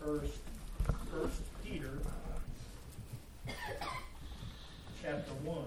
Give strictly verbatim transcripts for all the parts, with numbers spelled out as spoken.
First, First Peter, chapter one.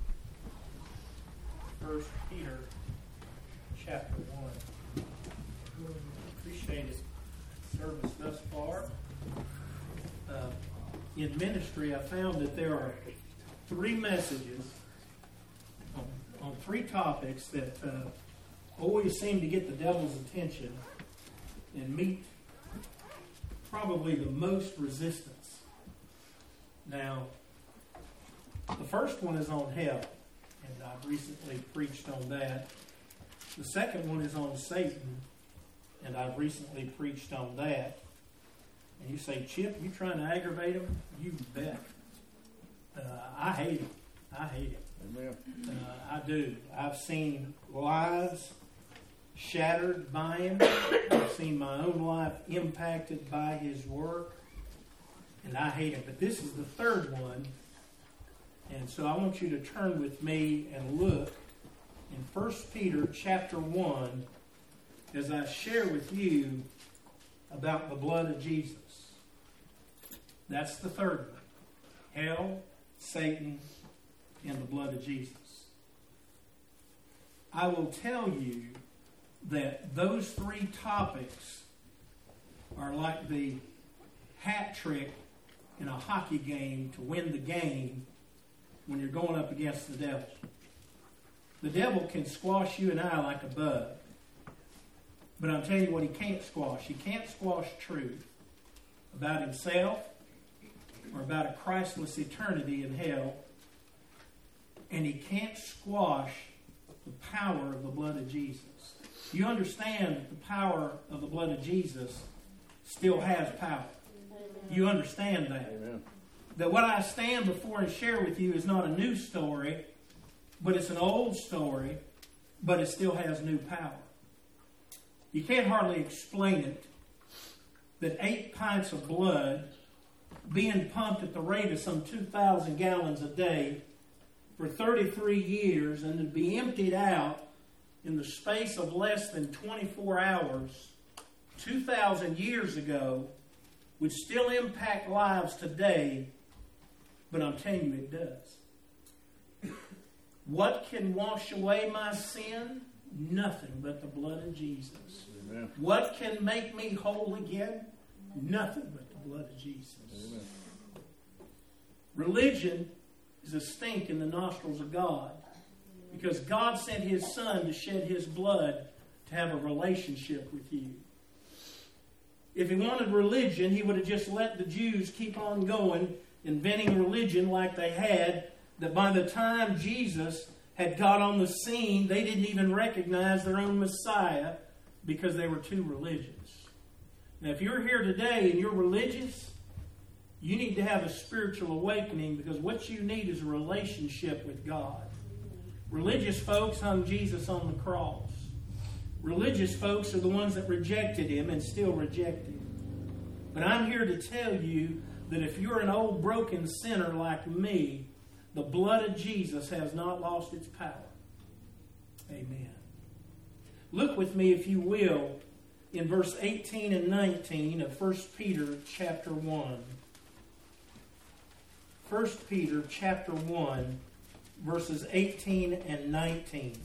First Peter, chapter one. Appreciate his service thus far. Uh, in ministry, I found that there are three messages on, on three topics that uh, always seem to get the devil's attention and meet probably the most resistance. Now, the first one is on hell, and I've recently preached on that. The second one is on Satan, and I've recently preached on that. And you say, Chip, you trying to aggravate him? You bet. Uh, I hate it. I hate it. Amen. Uh, I do. I've seen lives shattered by him. I've seen my own life impacted by his work. And I hate it. But this is the third one. And so I want you to turn with me and look in First Peter chapter one as I share with you about the blood of Jesus. That's the third one. Hell, Satan, and the blood of Jesus. I will tell you that those three topics are like the hat trick in a hockey game to win the game when you're going up against the devil. The devil can squash you and I like a bug. But I'll tell you what he can't squash. He can't squash truth about himself or about a Christless eternity in hell. And he can't squash the power of the blood of Jesus. You understand that the power of the blood of Jesus still has power. You understand that. Amen. That what I stand before and share with you is not a new story, but it's an old story, but it still has new power. You can't hardly explain it that eight pints of blood being pumped at the rate of some two thousand gallons a day for thirty-three years and to be emptied out in the space of less than twenty-four hours two thousand years ago would still impact lives today, but I'm telling you it does. What can wash away my sin? Nothing but the blood of Jesus. Amen. What can make me whole again? Nothing but the blood of Jesus. Amen. Religion is a stink in the nostrils of God because God sent His Son to shed His blood to have a relationship with you. If He wanted religion, He would have just let the Jews keep on going, inventing religion like they had, that by the time Jesus had got on the scene, they didn't even recognize their own Messiah because they were too religious. Now, if you're here today and you're religious, you need to have a spiritual awakening because what you need is a relationship with God. Religious folks hung Jesus on the cross. Religious folks are the ones that rejected Him and still reject Him. But I'm here to tell you that if you're an old broken sinner like me, the blood of Jesus has not lost its power. Amen. Look with me, if you will, in verse eighteen and nineteen of First Peter chapter one. First Peter chapter one, verses eighteen and nineteen.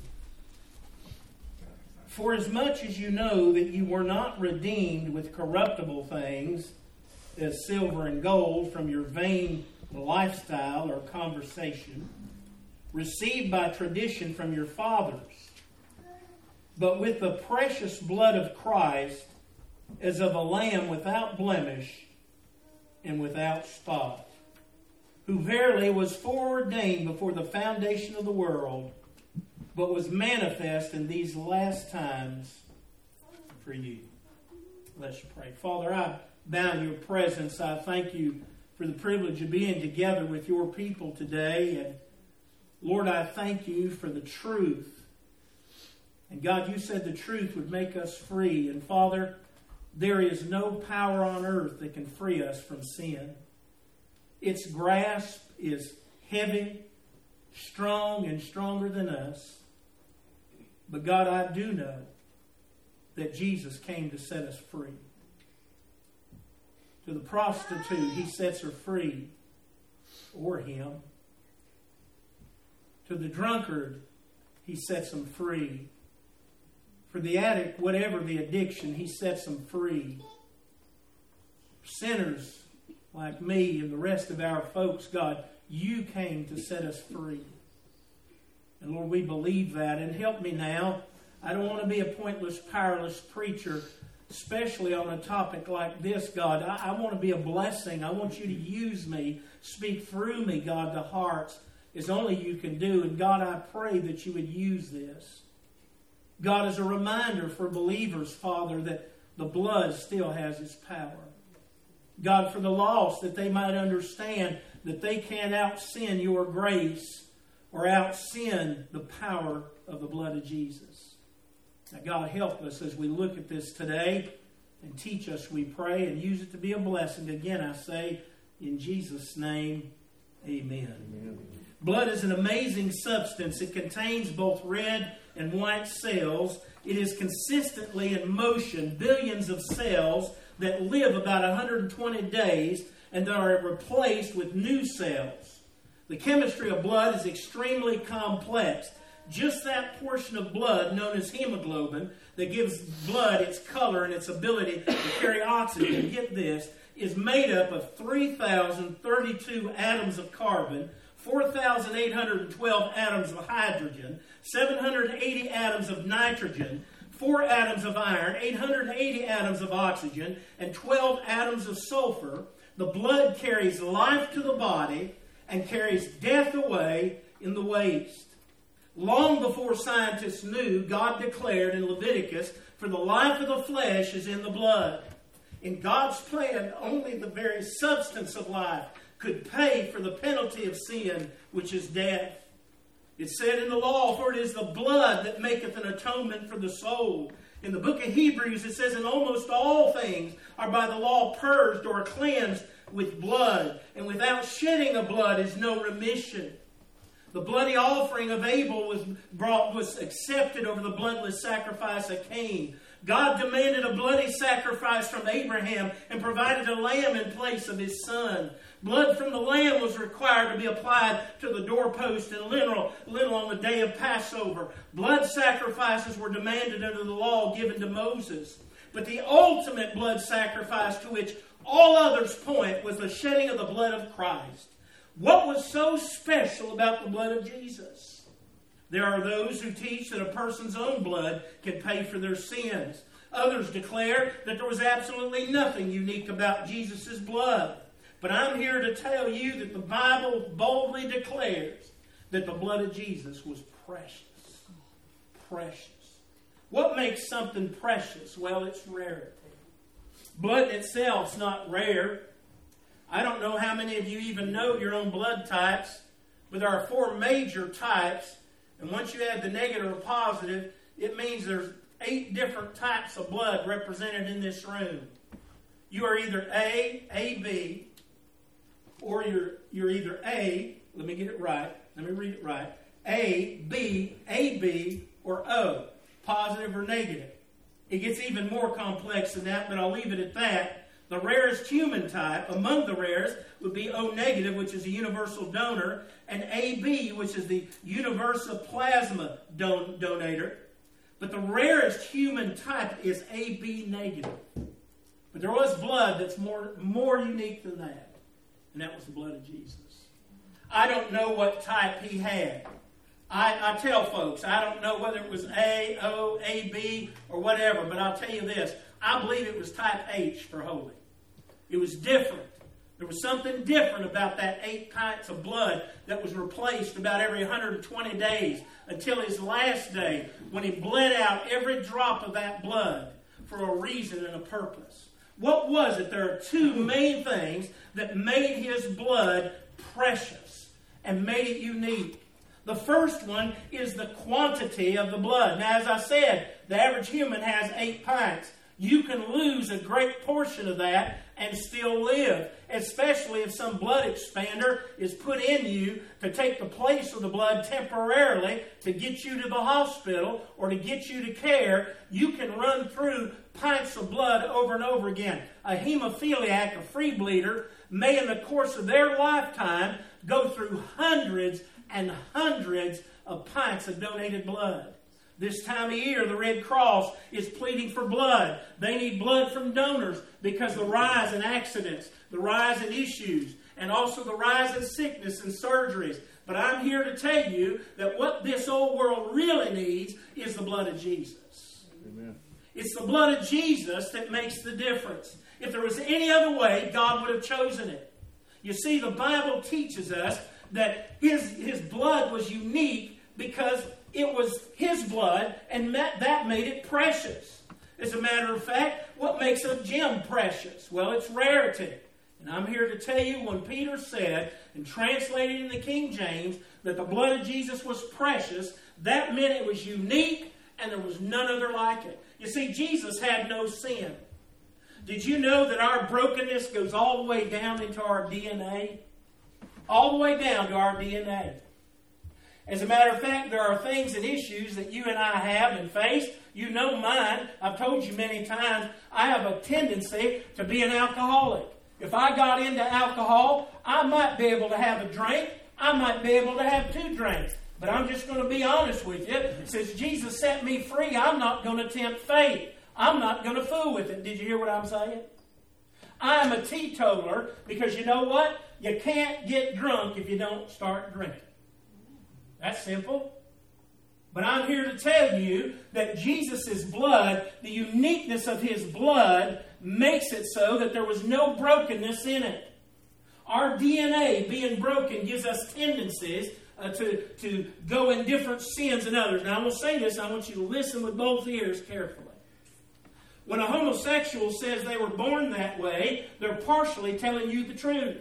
For as much as you know that you were not redeemed with corruptible things, as silver and gold, from your vain lifestyle or conversation, received by tradition from your fathers, but with the precious blood of Christ, as of a lamb without blemish and without spot, who verily was foreordained before the foundation of the world, but was manifest in these last times for you. Let's pray. Father, I bow in your presence. I thank you for the privilege of being together with your people today. And Lord, I thank you for the truth. And God, you said the truth would make us free. And Father, there is no power on earth that can free us from sin. Its grasp is heavy, strong, and stronger than us. But God, I do know that Jesus came to set us free. To the prostitute, he sets her free, or him. To the drunkard, he sets him free. For the addict, whatever the addiction, he sets them free. Sinners like me and the rest of our folks, God, you came to set us free. And Lord, we believe that. And help me now. I don't want to be a pointless, powerless preacher, especially on a topic like this, God. I, I want to be a blessing. I want you to use me, speak through me, God, to hearts as only you can do. And God, I pray that you would use this. God, as a reminder for believers, Father, that the blood still has its power. God, for the lost, that they might understand that they can't out-sin your grace or out-sin the power of the blood of Jesus. Now, God, help us as we look at this today and teach us, we pray, and use it to be a blessing. Again, I say, in Jesus' name, amen. Amen. Blood is an amazing substance. It contains both red and white cells. It is consistently in motion, billions of cells that live about one hundred twenty days and that are replaced with new cells. The chemistry of blood is extremely complex. Just that portion of blood known as hemoglobin that gives blood its color and its ability to carry oxygen, get this, is made up of three thousand thirty-two atoms of carbon, four thousand eight hundred twelve atoms of hydrogen, seven hundred eighty atoms of nitrogen, four atoms of iron, eight hundred eighty atoms of oxygen, and twelve atoms of sulfur. The blood carries life to the body and carries death away in the waste. Long before scientists knew, God declared in Leviticus, for the life of the flesh is in the blood. In God's plan, only the very substance of life could pay for the penalty of sin, which is death. It said in the law, for it is the blood that maketh an atonement for the soul. In the book of Hebrews, it says, in almost all things are by the law purged or cleansed with blood, and without shedding of blood is no remission. The bloody offering of Abel was brought was accepted over the bloodless sacrifice of Cain. God demanded a bloody sacrifice from Abraham and provided a lamb in place of his son. Blood from the lamb was required to be applied to the doorpost and lintel, lintel on the day of Passover. Blood sacrifices were demanded under the law given to Moses. But the ultimate blood sacrifice to which all others point was the shedding of the blood of Christ. What was so special about the blood of Jesus? There are those who teach that a person's own blood can pay for their sins. Others declare that there was absolutely nothing unique about Jesus' blood. But I'm here to tell you that the Bible boldly declares that the blood of Jesus was precious. Precious. What makes something precious? Well, it's rarity. Blood itself is not rare. I don't know how many of you even know your own blood types, but there are four major types. And once you add the negative or positive, it means there's eight different types of blood represented in this room. You are either A, A B, or you're, you're either A, let me get it right, let me read it right, A, B, A B, or O, positive or negative. It gets even more complex than that, but I'll leave it at that. The rarest human type, among the rarest, would be O negative, which is a universal donor, and A B, which is the universal plasma don- donator. But the rarest human type is A B negative. But there was blood that's more, more unique than that, and that was the blood of Jesus. I don't know what type he had. I, I tell folks, I don't know whether it was A, O, A B, or whatever, but I'll tell you this. I believe it was type H for holy. It was different. There was something different about that eight pints of blood that was replaced about every one hundred twenty days until his last day when he bled out every drop of that blood for a reason and a purpose. What was it? There are two main things that made his blood precious and made it unique. The first one is the quantity of the blood. Now, as I said, the average human has eight pints. you can lose a great portion of that and still live, especially if some blood expander is put in you to take the place of the blood temporarily to get you to the hospital or to get you to care. You can run through pints of blood over and over again. A hemophiliac, a free bleeder, may in the course of their lifetime go through hundreds and hundreds of pints of donated blood. This time of year, the Red Cross is pleading for blood. They need blood from donors because the rise in accidents, the rise in issues, and also the rise in sickness and surgeries. But I'm here to tell you that what this old world really needs is the blood of Jesus. Amen. It's the blood of Jesus that makes the difference. If there was any other way, God would have chosen it. You see, the Bible teaches us that His, his blood was unique because it was His blood, and that made it precious. As a matter of fact, what makes a gem precious? Well, it's rarity. And I'm here to tell you, when Peter said, and translated in the King James, that the blood of Jesus was precious, that meant it was unique and there was none other like it. You see, Jesus had no sin. Did you know that our brokenness goes all the way down into our D N A? All the way down to our D N A. As a matter of fact, there are things and issues that you and I have and face. You know mine. I've told you many times, I have a tendency to be an alcoholic. If I got into alcohol, I might be able to have a drink. I might be able to have two drinks. But I'm just going to be honest with you. Since Jesus set me free, I'm not going to tempt fate. I'm not going to fool with it. Did you hear what I'm saying? I am a teetotaler because you know what? You can't get drunk if you don't start drinking. That's simple. But I'm here to tell you that Jesus' blood, the uniqueness of His blood, makes it so that there was no brokenness in it. Our D N A being broken gives us tendencies uh, to, to go in different sins than others. Now, I'm going to say this, and I want you to listen with both ears carefully. When a homosexual says they were born that way, they're partially telling you the truth.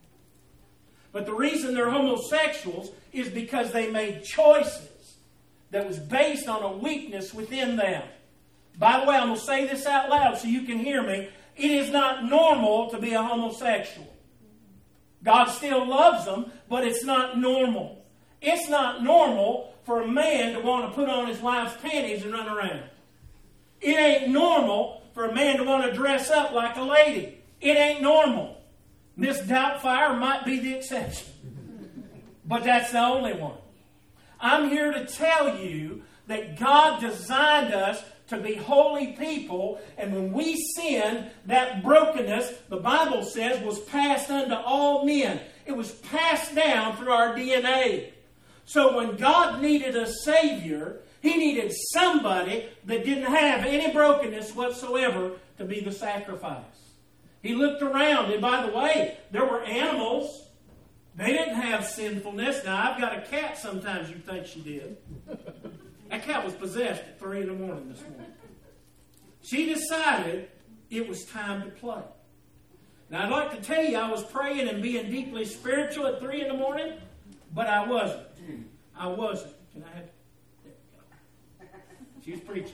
But the reason they're homosexuals is because they made choices that was based on a weakness within them. By the way, I'm going to say this out loud so you can hear me. It is not normal to be a homosexual. God still loves them, but it's not normal. It's not normal for a man to want to put on his wife's panties and run around. It ain't normal for a man to want to dress up like a lady. It ain't normal. Miss Doubtfire might be the exception. But that's the only one. I'm here to tell you that God designed us to be holy people, and when we sin, that brokenness, the Bible says, was passed unto all men. It was passed down through our D N A. So when God needed a Savior, He needed somebody that didn't have any brokenness whatsoever to be the sacrifice. He looked around, and by the way, there were animals. They didn't have sinfulness. Now, I've got a cat sometimes you think she did. That cat was possessed at three in the morning this morning. She decided it was time to play. Now, I'd like to tell you I was praying and being deeply spiritual at three in the morning, but I wasn't. I wasn't. Can I have... There we go. She was preaching.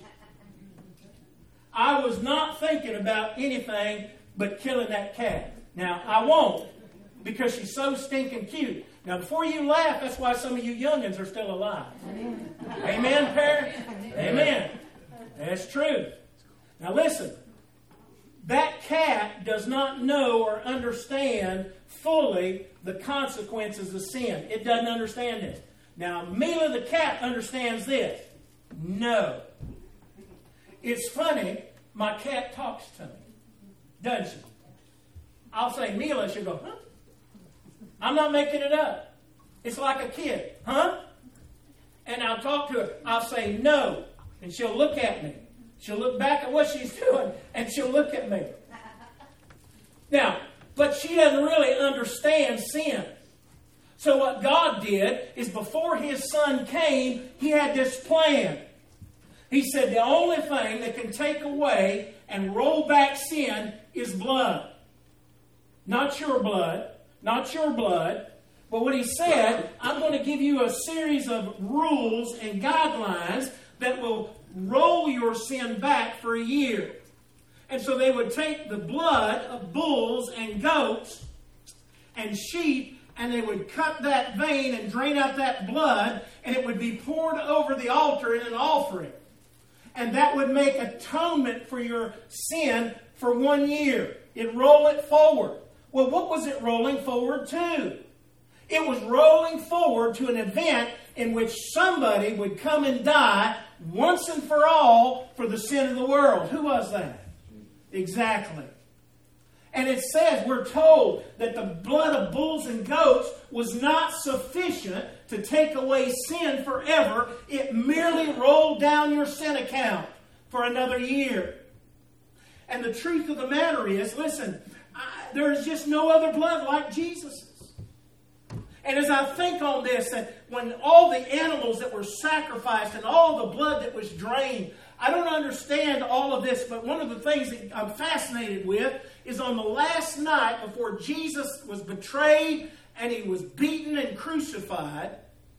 I was not thinking about anything but killing that cat. Now, I won't, because she's so stinking cute. Now, before you laugh, that's why some of you youngins are still alive. Amen, parents? Amen. That's true. Now, listen. That cat does not know or understand fully the consequences of sin. It doesn't understand it. Now, Mila the cat understands this. No. It's funny, my cat talks to me. Doesn't she? I'll say, Mila, she'll go, huh? I'm not making it up. It's like a kid. Huh? And I'll talk to her. I'll say, no. And she'll look at me. She'll look back at what she's doing, and she'll look at me. Now, but she doesn't really understand sin. So what God did is before His Son came, He had this plan. He said the only thing that can take away and roll back sin is blood. Not your blood. Not your blood. But what He said, I'm going to give you a series of rules and guidelines that will roll your sin back for a year. And so they would take the blood of bulls and goats and sheep, and they would cut that vein and drain out that blood, and it would be poured over the altar in an offering. And that would make atonement for your sin for one year. It'd roll it forward. Well, what was it rolling forward to? It was rolling forward to an event in which somebody would come and die once and for all for the sin of the world. Who was that? Exactly. And it says, we're told that the blood of bulls and goats was not sufficient to take away sin forever. It merely rolled down your sin account for another year. And the truth of the matter is, listen, I, there is just no other blood like Jesus'. And as I think on this, and when all the animals that were sacrificed and all the blood that was drained, I don't understand all of this, but one of the things that I'm fascinated with is on the last night before Jesus was betrayed and he was beaten and crucified,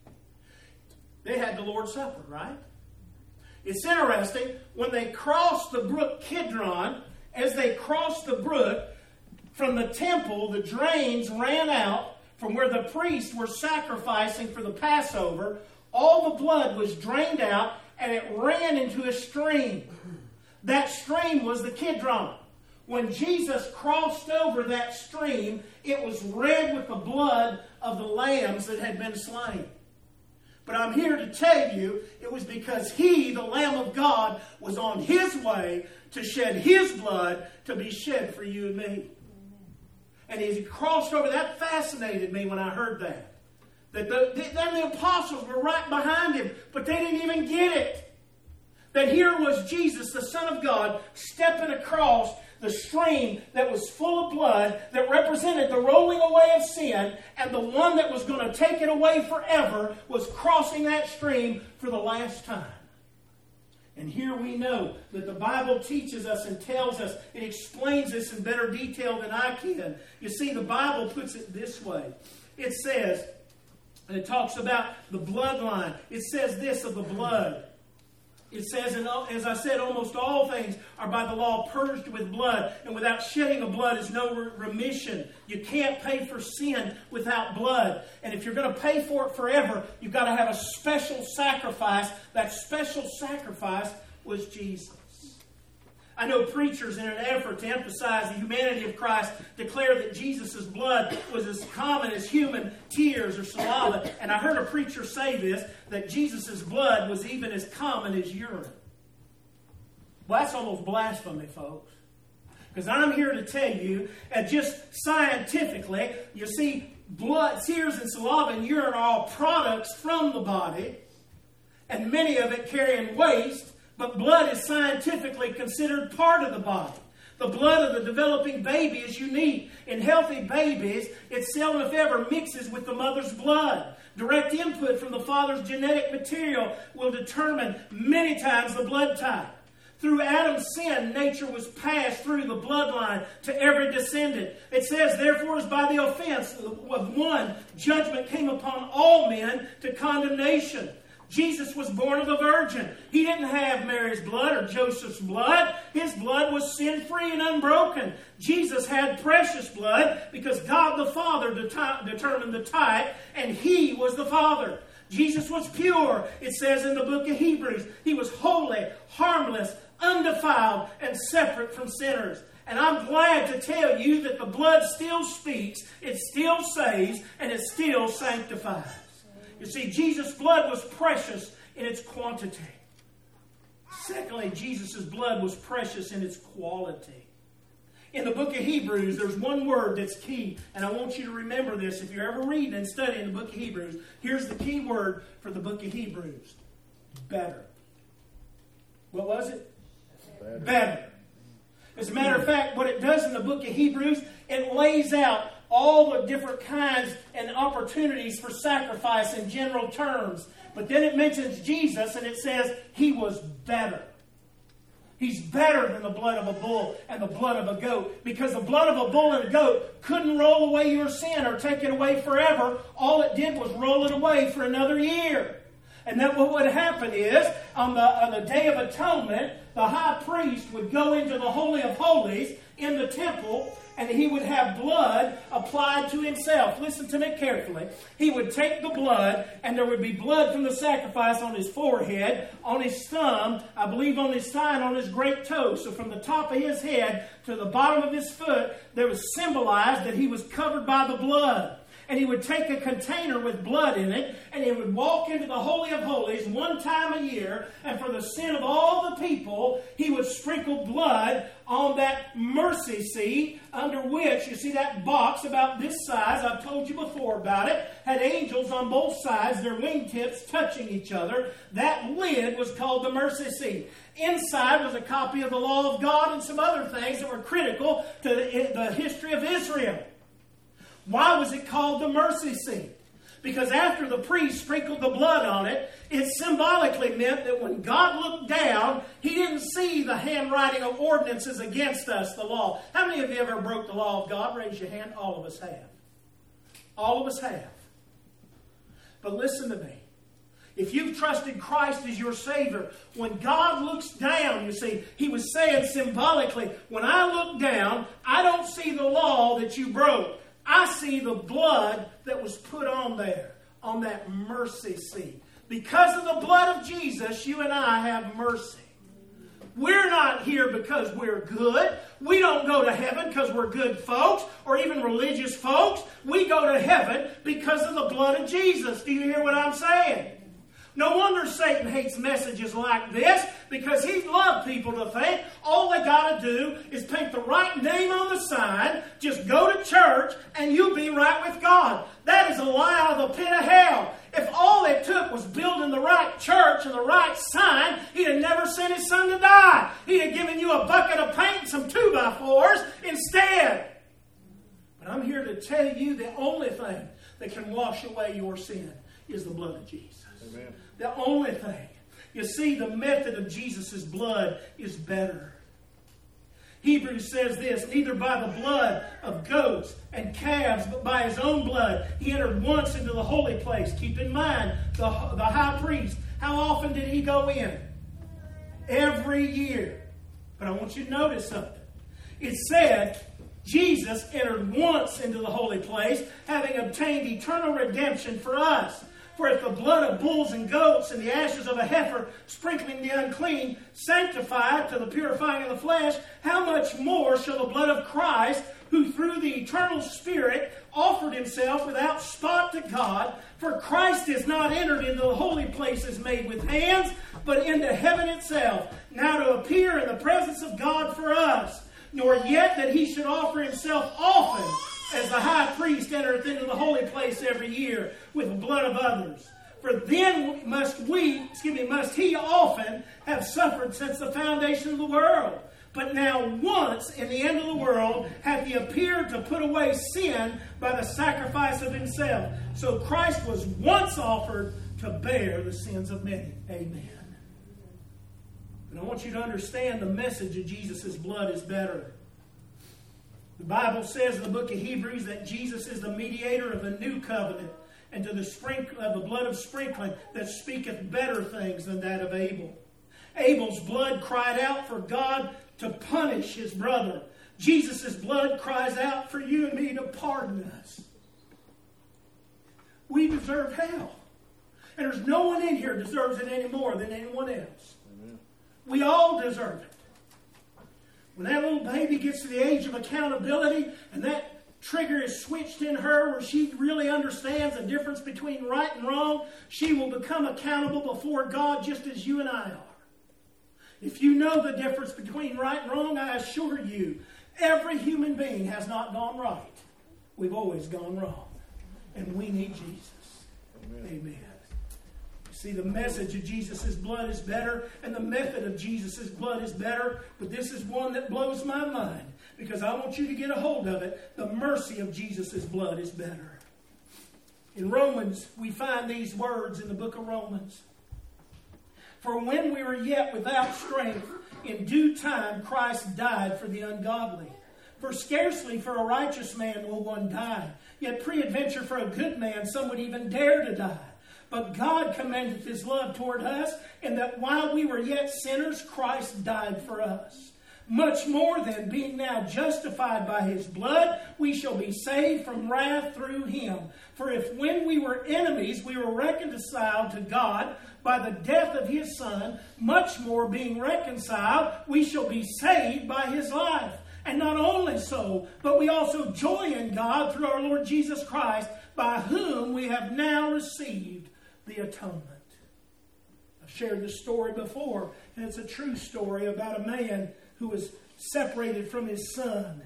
they had the Lord's Supper, right? It's interesting, when they crossed the brook Kidron, as they crossed the brook, from the temple, the drains ran out from where the priests were sacrificing for the Passover. All the blood was drained out, and it ran into a stream. That stream was the Kidron. When Jesus crossed over that stream, it was red with the blood of the lambs that had been slain. But I'm here to tell you, it was because He, the Lamb of God, was on His way to shed His blood to be shed for you and me. And as He crossed over, that fascinated me when I heard that. That the, the, then the apostles were right behind Him, but they didn't even get it. That here was Jesus, the Son of God, stepping across the stream that was full of blood, that represented the rolling away of sin, and the one that was going to take it away forever was crossing that stream for the last time. And here we know that the Bible teaches us and tells us, it explains this in better detail than I can. You see, the Bible puts it this way. It says, and it talks about the bloodline. It says this of the blood. It says, and as I said, almost all things are by the law purged with blood, and without shedding of blood is no remission. You can't pay for sin without blood. And if you're going to pay for it forever, you've got to have a special sacrifice. That special sacrifice was Jesus. I know preachers, in an effort to emphasize the humanity of Christ, declare that Jesus' blood was as common as human tears or saliva. And I heard a preacher say this, that Jesus' blood was even as common as urine. Well, that's almost blasphemy, folks. Because I'm here to tell you, and just scientifically, you see, blood, tears and saliva and urine are all products from the body, and many of it carrying waste. But blood is scientifically considered part of the body. The blood of the developing baby is unique. In healthy babies, it seldom if ever mixes with the mother's blood. Direct input from the father's genetic material will determine many times the blood type. Through Adam's sin, nature was passed through the bloodline to every descendant. It says, therefore, as by the offense of one, judgment came upon all men to condemnation. Jesus was born of a virgin. He didn't have Mary's blood or Joseph's blood. His blood was sin-free and unbroken. Jesus had precious blood because God the Father de- determined the type, and He was the Father. Jesus was pure. It says in the book of Hebrews, He was holy, harmless, undefiled, and separate from sinners. And I'm glad to tell you that the blood still speaks, it still saves, and it still sanctifies. You see, Jesus' blood was precious in its quantity. Secondly, Jesus' blood was precious in its quality. In the book of Hebrews, there's one word that's key, and I want you to remember this. If you're ever reading and studying the book of Hebrews, here's the key word for the book of Hebrews. Better. What was it? Better. Better. As a matter of fact, what it does in the book of Hebrews, it lays out all the different kinds and opportunities for sacrifice in general terms. But then it mentions Jesus, and it says He was better. He's better than the blood of a bull and the blood of a goat. Because the blood of a bull and a goat couldn't roll away your sin or take it away forever. All it did was roll it away for another year. And then what would happen is, on the, on the Day of Atonement, the high priest would go into the Holy of Holies in the temple, and he would have blood applied to himself. Listen to me carefully. He would take the blood, and there would be blood from the sacrifice on his forehead, on his thumb, I believe on his thigh, and on his great toe. So from the top of his head to the bottom of his foot, there was symbolized that he was covered by the blood. And he would take a container with blood in it, and he would walk into the Holy of Holies one time a year, and for the sin of all the people, he would sprinkle blood on that mercy seat, under which, you see that box about this size, I've told you before about it, had angels on both sides, their wingtips touching each other. That lid was called the mercy seat. Inside was a copy of the law of God and some other things that were critical to the, the history of Israel. Why was it called the mercy seat? Because after the priest sprinkled the blood on it, it symbolically meant that when God looked down, he didn't see the handwriting of ordinances against us, the law. How many of you ever broke the law of God? Raise your hand. All of us have. All of us have. But listen to me. If you've trusted Christ as your Savior, when God looks down, you see, he was saying symbolically, when I look down, I don't see the law that you broke. I see the blood that was put on there, on that mercy seat. Because of the blood of Jesus, you and I have mercy. We're not here because we're good. We don't go to heaven because we're good folks or even religious folks. We go to heaven because of the blood of Jesus. Do you hear what I'm saying? No wonder Satan hates messages like this, because he'd love people to think all they got to do is paint the right name on the sign, just go to church, and you'll be right with God. That is a lie out of the pit of hell. If all it took was building the right church and the right sign, he'd have never sent his son to die. He'd have given you a bucket of paint and some two by fours instead. But I'm here to tell you the only thing that can wash away your sin is the blood of Jesus. Amen. The only thing. You see, the method of Jesus' blood is better. Hebrews says this, neither by the blood of goats and calves, but by his own blood, he entered once into the holy place. Keep in mind, the, the high priest, how often did he go in? Every year. But I want you to notice something. It said, Jesus entered once into the holy place, having obtained eternal redemption for us. For if the blood of bulls and goats and the ashes of a heifer, sprinkling the unclean, sanctify to the purifying of the flesh, how much more shall the blood of Christ, who through the eternal Spirit offered himself without spot to God, for Christ is not entered into the holy places made with hands, but into heaven itself, now to appear in the presence of God for us, nor yet that he should offer himself often, as the high priest entereth into the holy place every year with the blood of others. For then must we, excuse me, must he often have suffered since the foundation of the world. But now once in the end of the world hath he appeared to put away sin by the sacrifice of himself. So Christ was once offered to bear the sins of many. Amen. And I want you to understand the message of Jesus' blood is better. The Bible says in the book of Hebrews that Jesus is the mediator of the new covenant, and to the sprinkle of the blood of sprinkling that speaketh better things than that of Abel. Abel's blood cried out for God to punish his brother. Jesus' blood cries out for you and me to pardon us. We deserve hell. And there's no one in here deserves it any more than anyone else. Amen. We all deserve it. When that little baby gets to the age of accountability and that trigger is switched in her where she really understands the difference between right and wrong, she will become accountable before God just as you and I are. If you know the difference between right and wrong, I assure you, every human being has not gone right. We've always gone wrong. And we need Jesus. Amen. Amen. See, the message of Jesus' blood is better, and the method of Jesus' blood is better, but this is one that blows my mind, because I want you to get a hold of it. The mercy of Jesus' blood is better. In Romans, we find these words in the book of Romans. For when we were yet without strength, in due time Christ died for the ungodly. For scarcely for a righteous man will one die, yet peradventure for a good man some would even dare to die. But God commendeth his love toward us, in that while we were yet sinners, Christ died for us. Much more then, being now justified by his blood, we shall be saved from wrath through him. For if when we were enemies, we were reconciled to God by the death of his Son, much more being reconciled, we shall be saved by his life. And not only so, but we also joy in God through our Lord Jesus Christ, by whom we have now received the atonement. I've shared this story before, and it's a true story about a man who was separated from his son.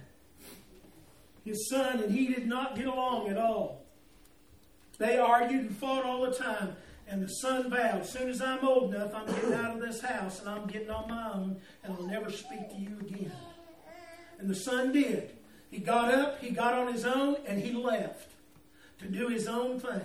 His son and he did not get along at all. They argued and fought all the time. And the son vowed, as soon as I'm old enough, I'm getting out of this house and I'm getting on my own and I'll never speak to you again. And the son did. He got up, he got on his own, and he left to do his own thing.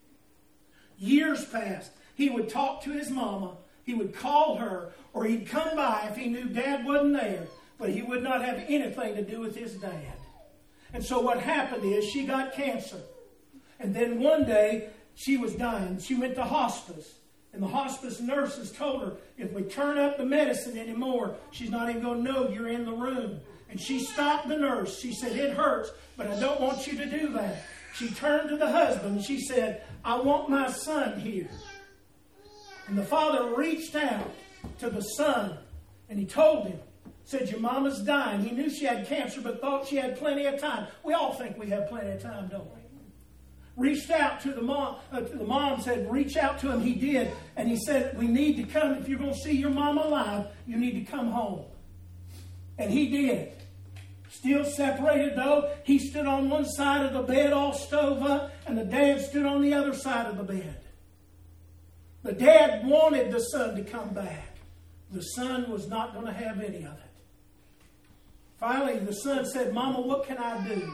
Years passed. He would talk to his mama. He would call her, or he'd come by if he knew Dad wasn't there. But he would not have anything to do with his dad. And so what happened is she got cancer. And then one day, she was dying. She went to hospice. And the hospice nurses told her, if we turn up the medicine anymore, she's not even going to know you're in the room. And she stopped the nurse. She said, it hurts, but I don't want you to do that. She turned to the husband and she said, I want my son here. And the father reached out to the son and he told him, said, your mama's dying. He knew she had cancer, but thought she had plenty of time. We all think we have plenty of time, don't we? Reached out to the mom, uh, to the mom said, reach out to him. He did. And he said, we need to come. If you're going to see your mama alive, you need to come home. And he did. Still separated though, he stood on one side of the bed all stove up, and the dad stood on the other side of the bed. The dad wanted the son to come back. The son was not going to have any of it. Finally, the son said, Mama, what can I do?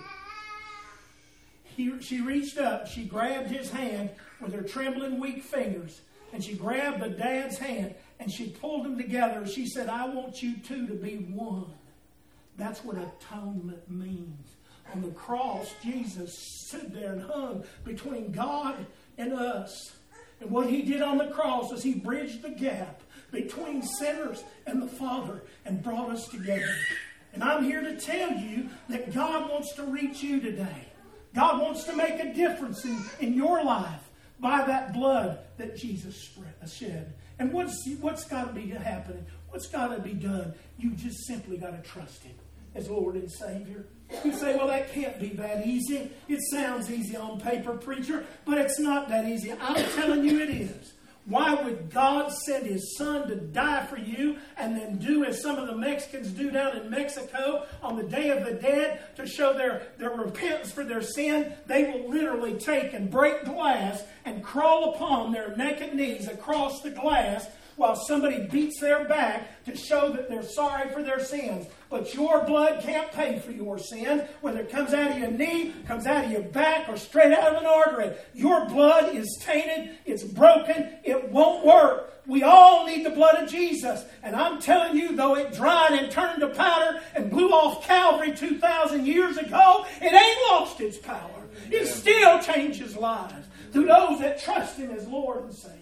He, she reached up, she grabbed his hand with her trembling, weak fingers, and she grabbed the dad's hand, and she pulled them together. She said, I want you two to be one. That's what atonement means. On the cross, Jesus stood there and hung between God and us. And what he did on the cross is he bridged the gap between sinners and the Father and brought us together. And I'm here to tell you that God wants to reach you today. God wants to make a difference in, in your life by that blood that Jesus shed. And what's, what's got to be happening? What's got to be done? You just simply got to trust him as Lord and Savior. You say, well, that can't be that easy. It sounds easy on paper, preacher, but it's not that easy. I'm telling you it is. Why would God send his son to die for you and then do as some of the Mexicans do down in Mexico on the Day of the Dead to show their, their repentance for their sin? They will literally take and break glass and crawl upon their naked knees across the glass while somebody beats their back to show that they're sorry for their sins. But your blood can't pay for your sin, whether it comes out of your knee, comes out of your back, or straight out of an artery. Your blood is tainted, it's broken, it won't work. We all need the blood of Jesus. And I'm telling you, though it dried and turned to powder and blew off Calvary two thousand years ago, it ain't lost its power. It still changes lives through those that trust him as Lord and Savior.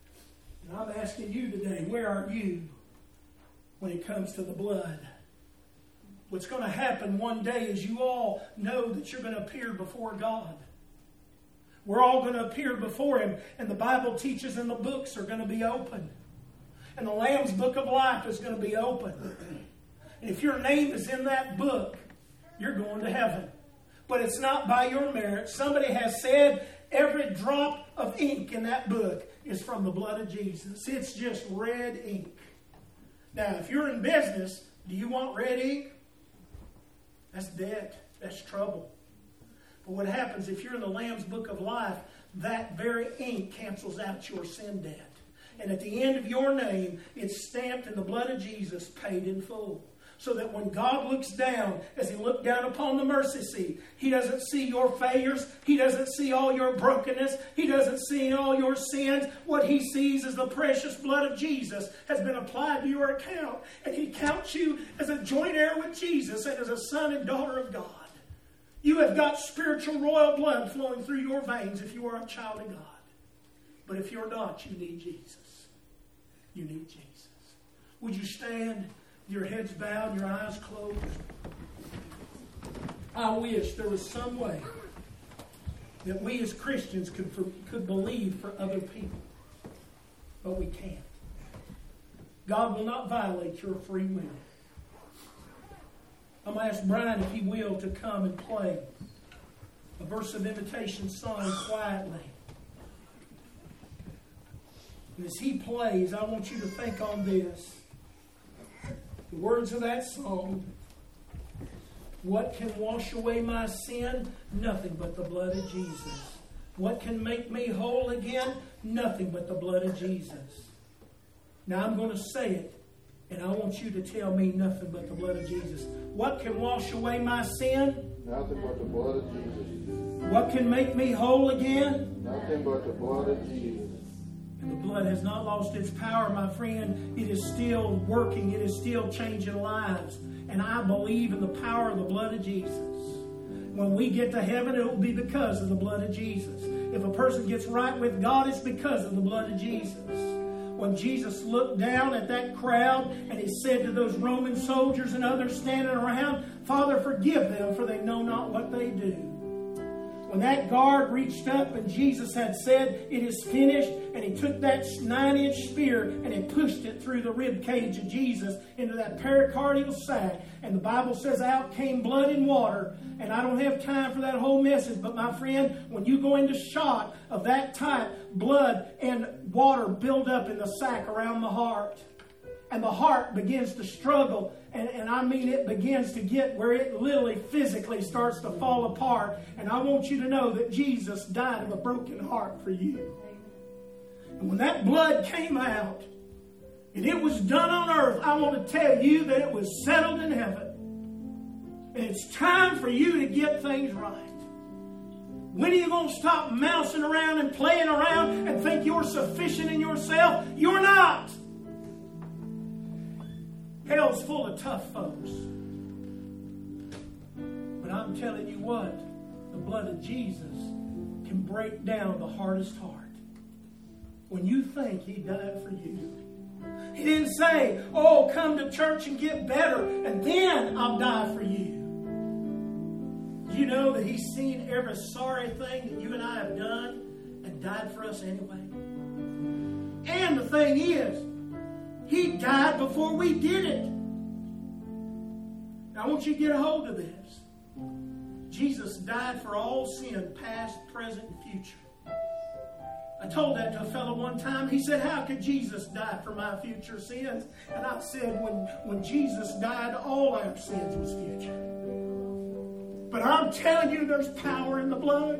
And I'm asking you today, where are you when it comes to the blood? What's going to happen one day is you all know that you're going to appear before God. We're all going to appear before him, and the Bible teaches and the books are going to be open. And the Lamb's Book of Life is going to be open. And if your name is in that book, you're going to heaven. But it's not by your merit. Somebody has said every drop of ink in that book is from the blood of Jesus. It's just red ink. Now, if you're in business, do you want red ink? That's debt. That's trouble. But what happens if you're in the Lamb's Book of Life, that very ink cancels out your sin debt. And at the end of your name, it's stamped in the blood of Jesus, paid in full. So that when God looks down, as he looked down upon the mercy seat, he doesn't see your failures. He doesn't see all your brokenness. He doesn't see all your sins. What he sees is the precious blood of Jesus has been applied to your account. And he counts you as a joint heir with Jesus and as a son and daughter of God. You have got spiritual royal blood flowing through your veins if you are a child of God. But if you're not, you need Jesus. You need Jesus. Would you stand, your heads bowed, your eyes closed? I wish there was some way that we as Christians could, for, could believe for other people. But we can't. God will not violate your free will. I'm going to ask Brian, if he will, to come and play a verse of invitation sung quietly. And as he plays, I want you to think on this. The words of that song. What can wash away my sin? Nothing but the blood of Jesus. What can make me whole again? Nothing but the blood of Jesus. Now I'm going to say it, and I want you to tell me nothing but the blood of Jesus. What can wash away my sin? Nothing but the blood of Jesus. What can make me whole again? Nothing but the blood of Jesus. And the blood has not lost its power, my friend. It is still working. It is still changing lives. And I believe in the power of the blood of Jesus. When we get to heaven, it will be because of the blood of Jesus. If a person gets right with God, it's because of the blood of Jesus. When Jesus looked down at that crowd and he said to those Roman soldiers and others standing around, Father, forgive them, for they know not what they do. When that guard reached up and Jesus had said, it is finished, and he took that nine-inch spear and he pushed it through the rib cage of Jesus into that pericardial sac. And the Bible says out came blood and water. And I don't have time for that whole message, but my friend, when you go into shock of that type, blood and water build up in the sac around the heart. And the heart begins to struggle. And, and I mean it begins to get where it literally physically starts to fall apart. And I want you to know that Jesus died of a broken heart for you. And when that blood came out, and it was done on earth, I want to tell you that it was settled in heaven. And it's time for you to get things right. When are you going to stop mousing around and playing around and think you're sufficient in yourself? You're not. Hell's full of tough folks. But I'm telling you what, the blood of Jesus can break down the hardest heart. When you think He died for you. He didn't say, oh, come to church and get better, and then I'll die for you. Do you know that He's seen every sorry thing that you and I have done and died for us anyway? And the thing is, He died before we did it. Now, I want you to get a hold of this. Jesus died for all sin, past, present, and future. I told that to a fellow one time. He said, how could Jesus die for my future sins? And I said, when, when Jesus died, all our sins was future. But I'm telling you, there's power in the blood.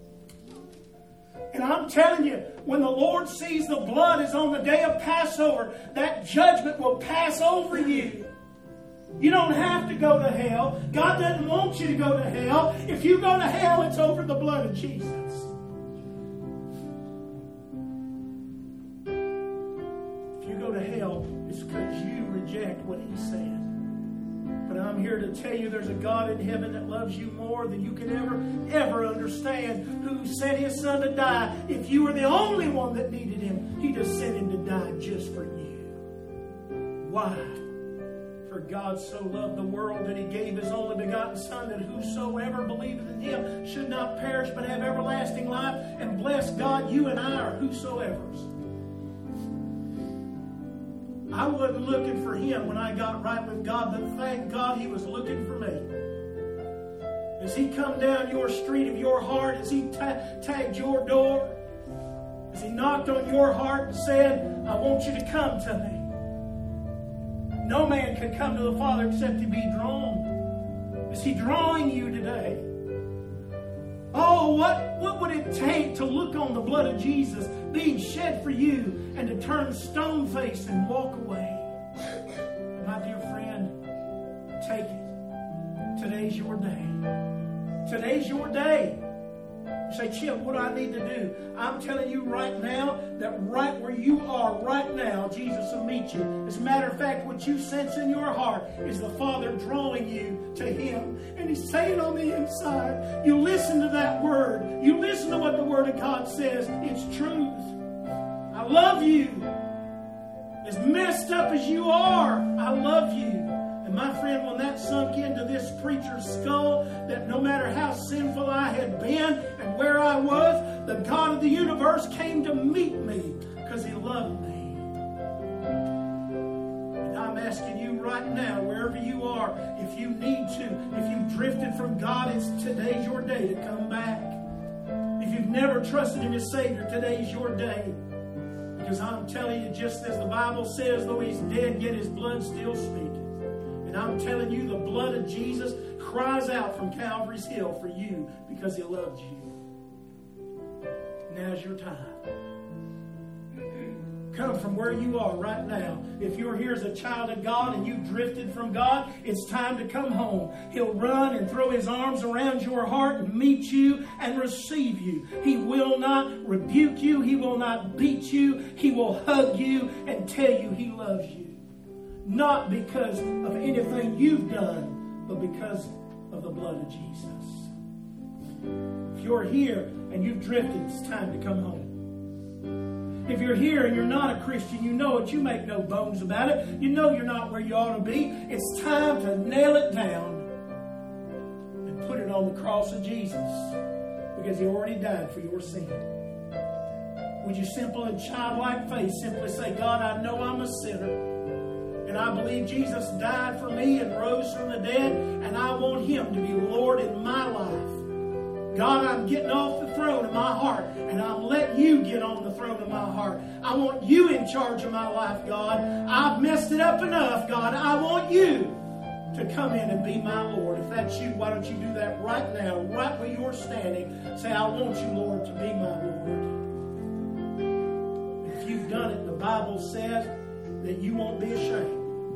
And I'm telling you, when the Lord sees the blood is on the day of Passover, that judgment will pass over you. You don't have to go to hell. God doesn't want you to go to hell. If you go to hell, it's over the blood of Jesus. If you go to hell, it's because you reject what He said. But I'm here to tell you there's a God in heaven that loves you more than you can ever, ever understand, who sent His Son to die. If you were the only one that needed Him, He just sent Him to die just for you. Why? For God so loved the world that He gave His only begotten Son, that whosoever believeth in Him should not perish but have everlasting life. And bless God, you and I are whosoevers. I wasn't looking for Him when I got right with God, but thank God He was looking for me. As He come down your street of your heart, as He ta- tagged your door, as He knocked on your heart and said, I want you to come to me. No man can come to the Father except to be drawn. Is He drawing you today? Oh, what, what would it take to look on the blood of Jesus being shed for you and to turn stone-faced and walk away? My dear friend, take it. Today's your day. Today's your day. You say, Chip, what do I need to do? I'm telling you right now that right where you are right now, Jesus will meet you. As a matter of fact, what you sense in your heart is the Father drawing you to Him. And He's saying on the inside, you listen to that word. You listen to what the Word of God says. It's truth. love you. As messed up as you are, I love you. And my friend, when that sunk into this preacher's skull, that no matter how sinful I had been and where I was, the God of the universe came to meet me because He loved me. And I'm asking you right now, wherever you are, if you need to, if you've drifted from God, it's today's your day to come back. If you've never trusted Him as Savior, today's your day. Because I'm telling you, just as the Bible says, though He's dead, yet His blood still speaks. And I'm telling you, the blood of Jesus cries out from Calvary's Hill for you because He loves you. Now's your time. Come from where you are right now. If you're here as a child of God and you've drifted from God, it's time to come home. He'll run and throw His arms around your heart and meet you and receive you. He will not rebuke you. He will not beat you. He will hug you and tell you He loves you. Not because of anything you've done, but because of the blood of Jesus. If you're here and you've drifted, it's time to come home. If you're here and you're not a Christian, you know it. You make no bones about it. You know you're not where you ought to be. It's time to nail it down and put it on the cross of Jesus because He already died for your sin. Would you simple and childlike faith simply say, God, I know I'm a sinner. And I believe Jesus died for me and rose from the dead, and I want Him to be Lord in my life. God, I'm getting off the throne of my heart, and I'm letting You get on the throne of my heart. I want You in charge of my life, God. I've messed it up enough, God. I want You to come in and be my Lord. If that's you, why don't you do that right now, right where you're standing. Say, I want You, Lord, to be my Lord. If you've done it, the Bible says that you won't be ashamed.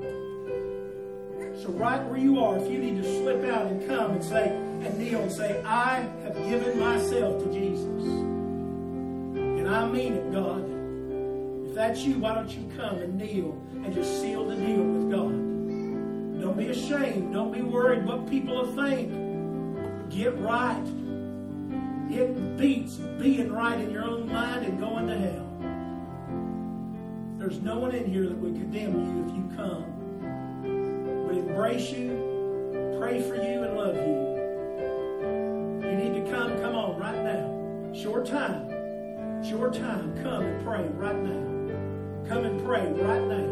So right where you are, if you need to slip out and come and say, and kneel and say, I have given myself to Jesus. And I mean it, God. If that's you, why don't you come and kneel and just seal the deal with God. Don't be ashamed. Don't be worried what people will think. Get right. It beats being right in your own mind and going to hell. There's no one in here that would condemn you if you come. But embrace you, pray for you, and love you. You need to come, come on right now. It's your time. It's your time. Come and pray right now. Come and pray right now.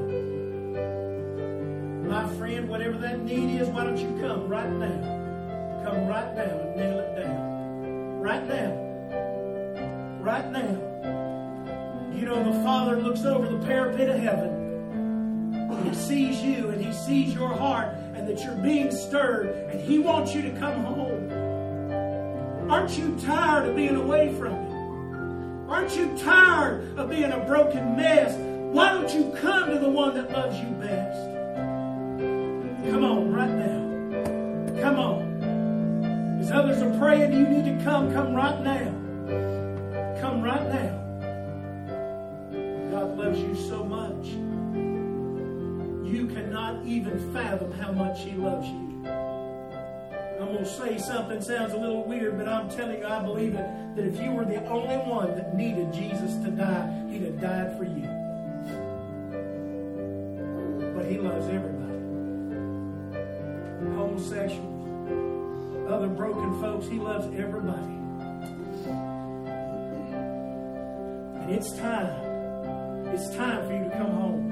My friend, whatever that need is, why don't you come right now? Come right now and nail it down. Right now. Right now. You know, the Father looks over the parapet of heaven. He sees you and He sees your heart and that you're being stirred and He wants you to come home. Aren't you tired of being away from Him? Aren't you tired of being a broken mess? Why don't you come to the one that loves you best? Come on right now. Come on. As others are praying, you need to come. Come right now. Come right now. God loves you so much. You cannot even fathom how much He loves you. I'm going to say something sounds a little weird, but I'm telling you, I believe it, that if you were the only one that needed Jesus to die, He'd have died for you. But He loves everybody. Homosexuals, other broken folks, He loves everybody. And it's time. It's time for you to come home.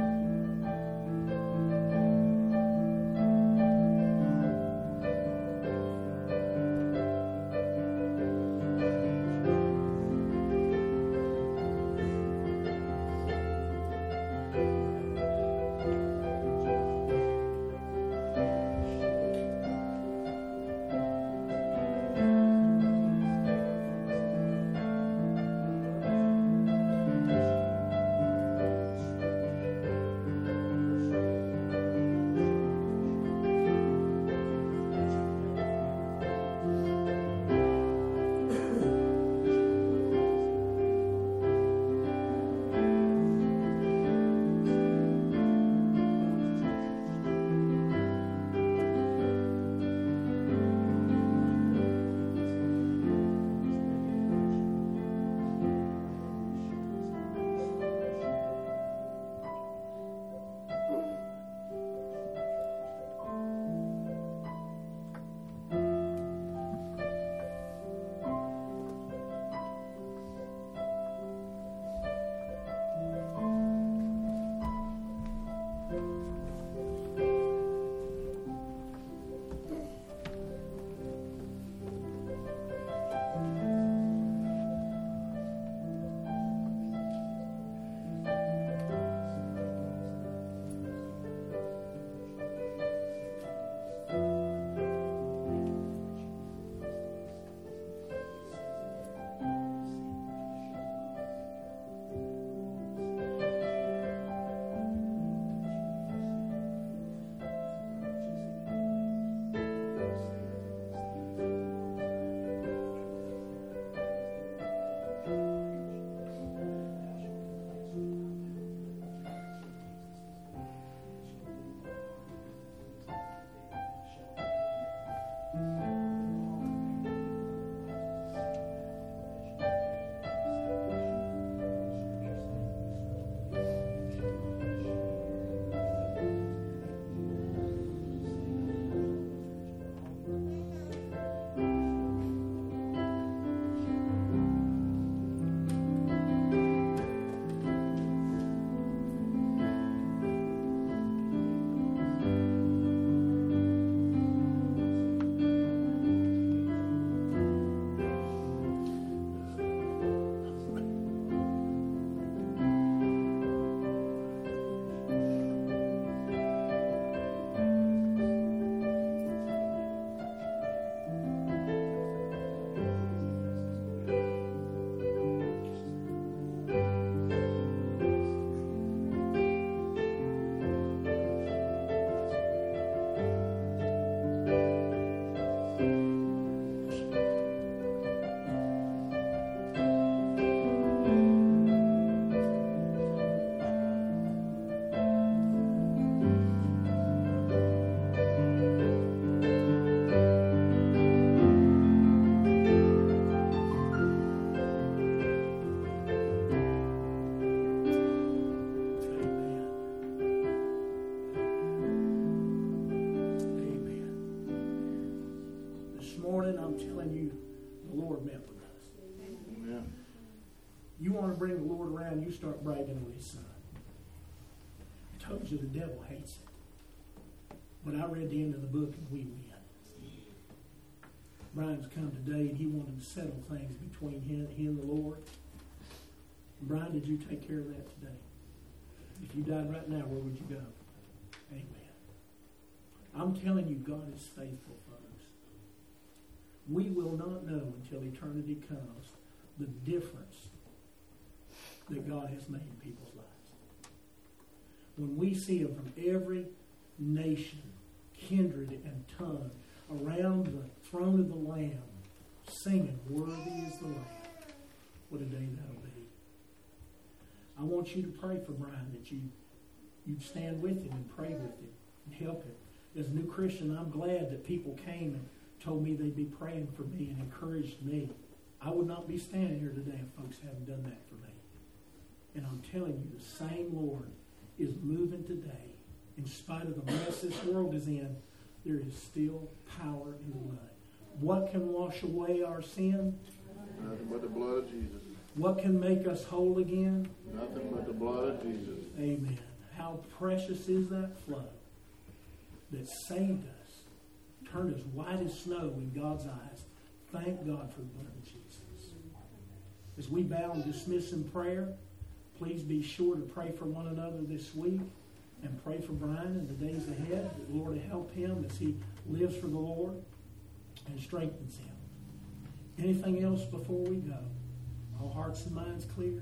morning, I'm telling you, the Lord met with us. Amen. You want to bring the Lord around, you start bragging on His Son. I told you the devil hates it. But I read the end of the book and we win. Brian's come today and he wanted to settle things between him, he and the Lord. Brian, did you take care of that today? If you died right now, where would you go? Amen. I'm telling you, God is faithful, folks. We will not know until eternity comes the difference that God has made in people's lives. When we see them from every nation, kindred, and tongue around the throne of the Lamb, singing, "Worthy is the Lamb," what a day that'll be. I want you to pray for Brian, that you, you'd stand with him and pray with him and help him. As a new Christian, I'm glad that people came and told me they'd be praying for me and encouraged me. I would not be standing here today if folks hadn't done that for me. And I'm telling you, the same Lord is moving today. In spite of the mess this world is in, there is still power in the blood. What can wash away our sin? Nothing but the blood of Jesus. What can make us whole again? Nothing but the blood of Jesus. Amen. How precious is that flow that saved us, turned us white as snow in God's eyes. Thank God for the blood of Jesus. As we bow and dismiss in prayer, please be sure to pray for one another this week and pray for Brian in the days ahead, that the Lord will help him as he lives for the Lord and strengthens him. Anything else before we go? All hearts and minds clear?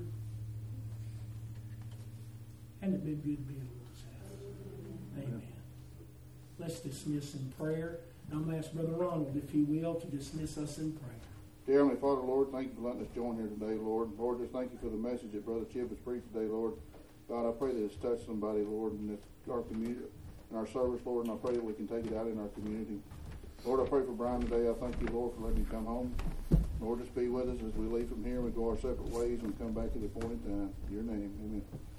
Hadn't it been good to be in the Lord's house? Amen. Let's dismiss in prayer. I'm going to ask Brother Ronald, if he will, to dismiss us in prayer. Dear Heavenly Father, Lord, thank you for letting us join here today, Lord. Lord, just thank you for the message that Brother Chip has preached today, Lord. God, I pray that it's touched somebody, Lord, in this, our community, in our service, Lord, and I pray that we can take it out in our community. Lord, I pray for Brian today. I thank you, Lord, for letting him come home. Lord, just be with us as we leave from here and we go our separate ways and come back to the appointed time. In your name, amen.